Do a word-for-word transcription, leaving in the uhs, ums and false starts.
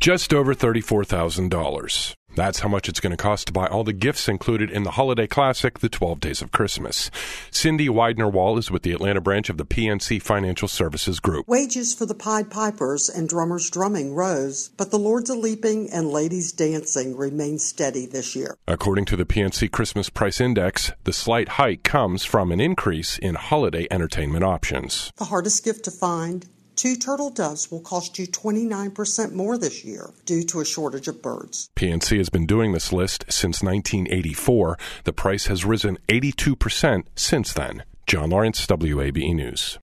just over thirty-four thousand dollars. That's how much it's going to cost to buy all the gifts included in the holiday classic, The twelve Days of Christmas. Cindy Widener-Wall is with the Atlanta branch of the P N C Financial Services Group. Wages for the Pied Pipers and drummers drumming rose, but the Lords of Leaping and Ladies Dancing remain steady this year. According to the P N C Christmas Price Index, the slight hike comes from an increase in holiday entertainment options. The hardest gift to find? Two turtle doves will cost you twenty-nine percent more this year due to a shortage of birds. P N C has been doing this list since nineteen eighty-four. The price has risen eighty-two percent since then. John Lawrence, W A B E News.